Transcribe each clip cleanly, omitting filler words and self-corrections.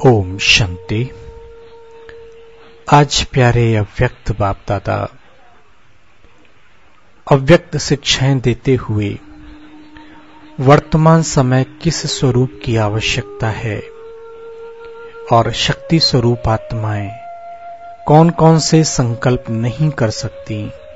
ओम शांति। आज प्यारे अव्यक्त बाप दादा अव्यक्त शिक्षाएं देते हुए वर्तमान समय किस स्वरूप की आवश्यकता है और शक्ति स्वरूप आत्माएं कौन कौन से संकल्प नहीं कर सकती,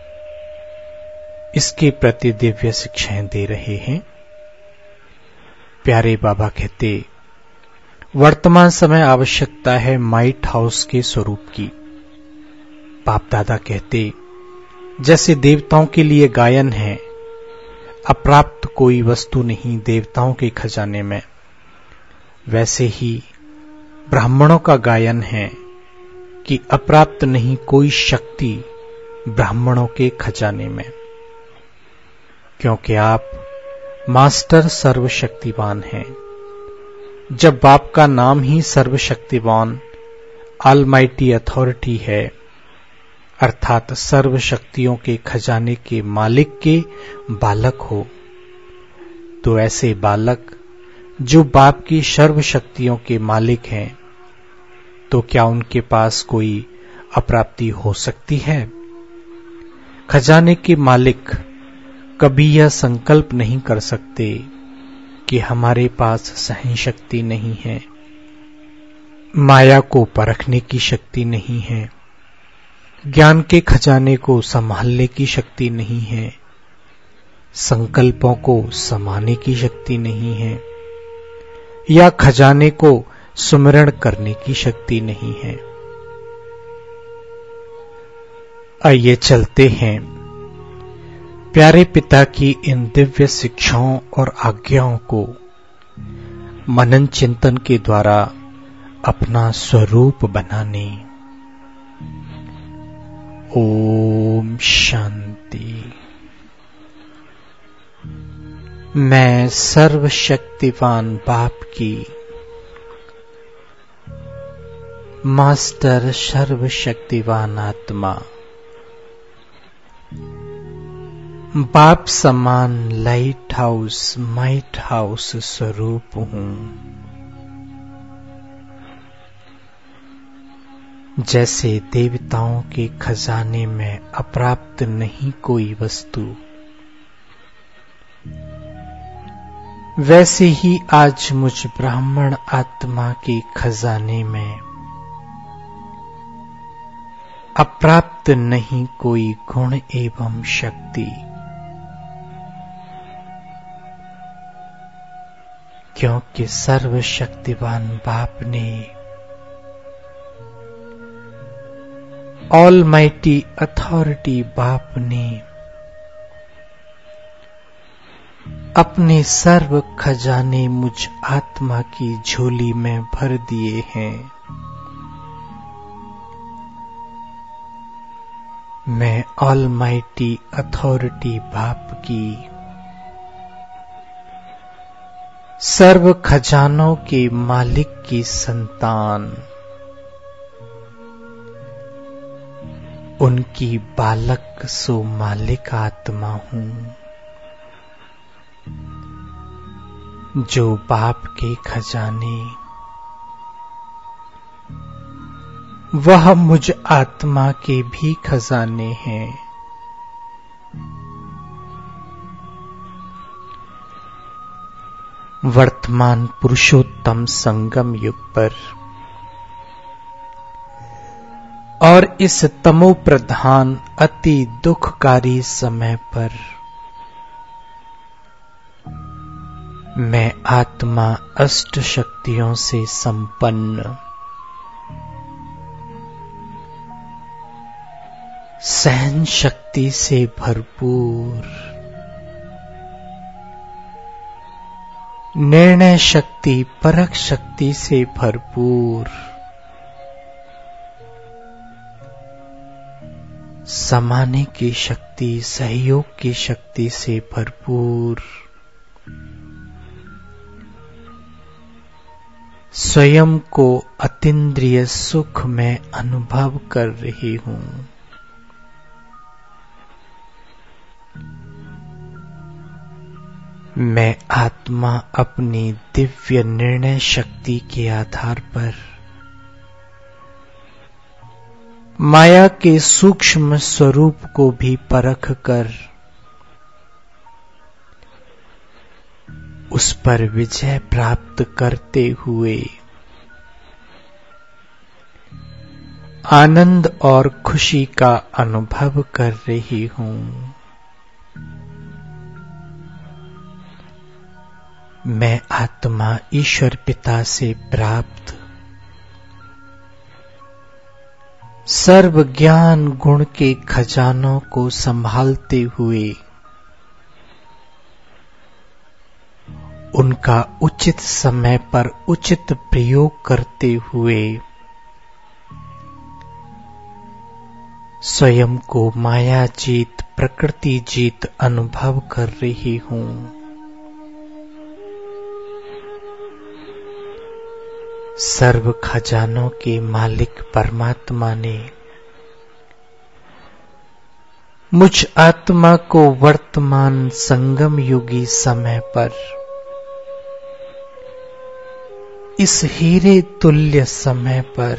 इसके प्रति दिव्य शिक्षाएं दे रहे हैं। प्यारे बाबा कहते, वर्तमान समय आवश्यकता है माइट हाउस के स्वरूप की। बाप दादा कहते, जैसे देवताओं के लिए गायन है, अप्राप्त कोई वस्तु नहीं देवताओं के खजाने में, वैसे ही ब्राह्मणों का गायन है कि अप्राप्त नहीं कोई शक्ति ब्राह्मणों के खजाने में, क्योंकि आप मास्टर सर्वशक्तिवान हैं। जब बाप का नाम ही सर्वशक्तिवान ऑलमाइटी अथॉरिटी है, अर्थात सर्व शक्तियों के खजाने के मालिक के बालक हो, तो ऐसे बालक जो बाप की सर्व शक्तियों के मालिक हैं, तो क्या उनके पास कोई अप्राप्ति हो सकती है? खजाने के मालिक कभी यह संकल्प नहीं कर सकते कि हमारे पास सहन शक्ति नहीं है, माया को परखने की शक्ति नहीं है, ज्ञान के खजाने को संभालने की शक्ति नहीं है, संकल्पों को समाने की शक्ति नहीं है, या खजाने को सुमिरण करने की शक्ति नहीं है। आइए चलते हैं प्यारे पिता की इन दिव्य शिक्षाओं और आज्ञाओं को मनन चिंतन के द्वारा अपना स्वरूप बनाने। ओम शांति। मैं सर्वशक्तिवान बाप की मास्टर सर्वशक्तिवान आत्मा, बाप समान लाइट हाउस माइट हाउस स्वरूप हूं। जैसे देवताओं के खजाने में अप्राप्त नहीं कोई वस्तु, वैसे ही आज मुझ ब्राह्मण आत्मा के खजाने में अप्राप्त नहीं कोई गुण एवं शक्ति, क्योंकि सर्वशक्तिवान बाप ने ऑलमाइटी अथॉरिटी बाप ने अपने सर्व खजाने मुझ आत्मा की झोली में भर दिए हैं। मैं ऑलमाइटी अथॉरिटी बाप की सर्व खजानों के मालिक की संतान, उनकी बालक सो मालिक आत्मा हूं, जो बाप के खजाने वह मुझ आत्मा के भी खजाने हैं। वर्तमान पुरुषोत्तम संगम युग पर और इस तमो प्रधान अति दुखकारी समय पर मैं आत्मा अष्ट शक्तियों से संपन्न, सहन शक्ति से भरपूर, निर्णय शक्ति परख शक्ति से भरपूर, समाने की शक्ति सहयोग की शक्ति से भरपूर, स्वयं को अतीन्द्रिय सुख में अनुभव कर रही हूं। मैं आत्मा अपनी दिव्य निर्णय शक्ति के आधार पर माया के सूक्ष्म स्वरूप को भी परख कर उस पर विजय प्राप्त करते हुए आनंद और खुशी का अनुभव कर रही हूं। मैं आत्मा ईश्वर पिता से प्राप्त सर्व ज्ञान गुण के खजानों को संभालते हुए उनका उचित समय पर उचित प्रयोग करते हुए स्वयं को माया जीत प्रकृति जीत अनुभव कर रही हूं। सर्व खजानों के मालिक परमात्मा ने मुझ आत्मा को वर्तमान संगम युगी समय पर इस हीरे तुल्य समय पर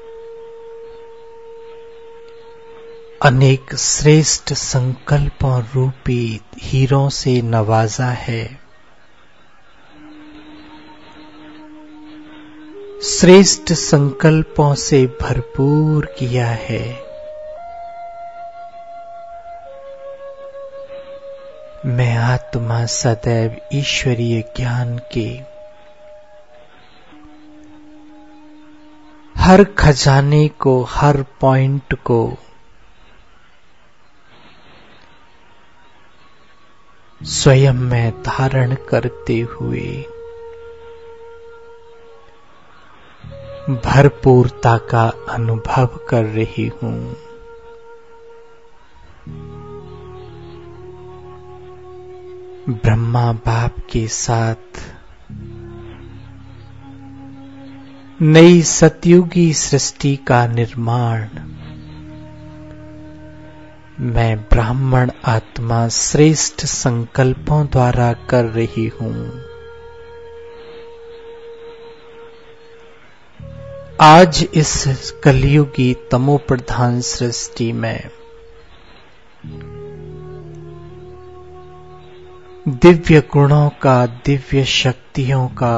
अनेक श्रेष्ठ संकल्पों रूपी हीरों से नवाजा है। श्रेष्ठ संकल्पों से भरपूर किया है। मैं आत्मा सदैव ईश्वरीय ज्ञान के हर खजाने को, हर पॉइंट को स्वयं में धारण करते हुए भरपूरता का अनुभव कर रही हूं। ब्रह्मा बाप के साथ नई सतयुगी सृष्टि का निर्माण मैं ब्राह्मण आत्मा श्रेष्ठ संकल्पों द्वारा कर रही हूं। आज इस कलयुगी तमोप्रधान सृष्टि में दिव्य गुणों का, दिव्य शक्तियों का,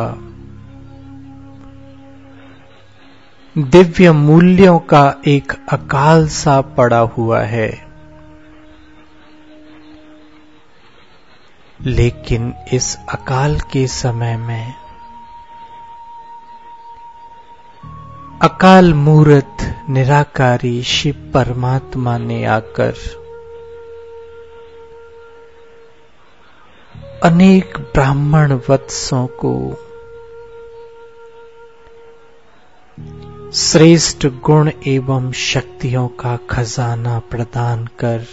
दिव्य मूल्यों का एक अकाल सा पड़ा हुआ है। लेकिन इस अकाल के समय में अकाल मूर्त निराकारी शिव परमात्मा ने आकर अनेक ब्राह्मण वत्सों को श्रेष्ठ गुण एवं शक्तियों का खजाना प्रदान कर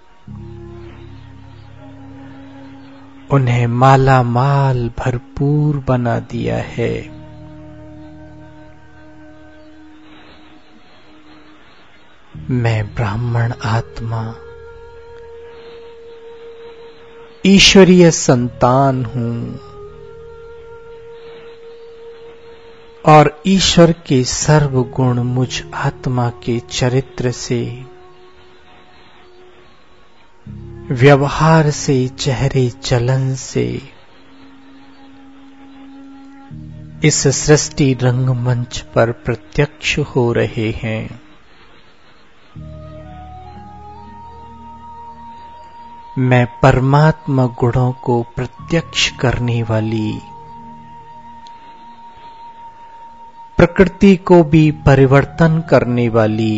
उन्हें माला माल भरपूर बना दिया है। मैं ब्राह्मण आत्मा ईश्वरीय संतान हूं और ईश्वर के सर्व गुण मुझ आत्मा के चरित्र से, व्यवहार से, चेहरे चलन से इस सृष्टि रंगमंच पर प्रत्यक्ष हो रहे हैं। मैं परमात्मा गुणों को प्रत्यक्ष करने वाली, प्रकृति को भी परिवर्तन करने वाली,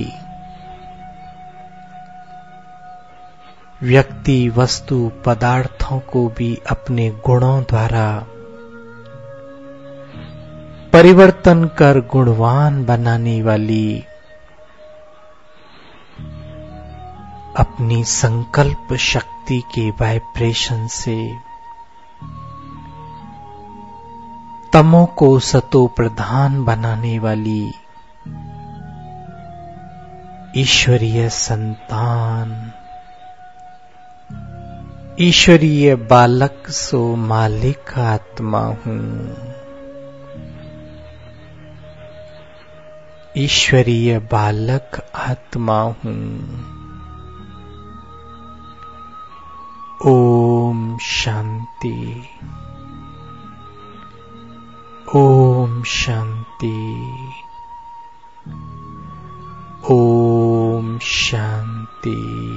व्यक्ति वस्तु पदार्थों को भी अपने गुणों द्वारा परिवर्तन कर गुणवान बनाने वाली, अपनी संकल्प शक्ति के वाइब्रेशन से तमो को सतो प्रधान बनाने वाली ईश्वरीय संतान, ईश्वरीय बालक सो मालिक आत्मा हूं। ईश्वरीय बालक आत्मा हूं। ओम शांति। ओम शांति। ओम शांति।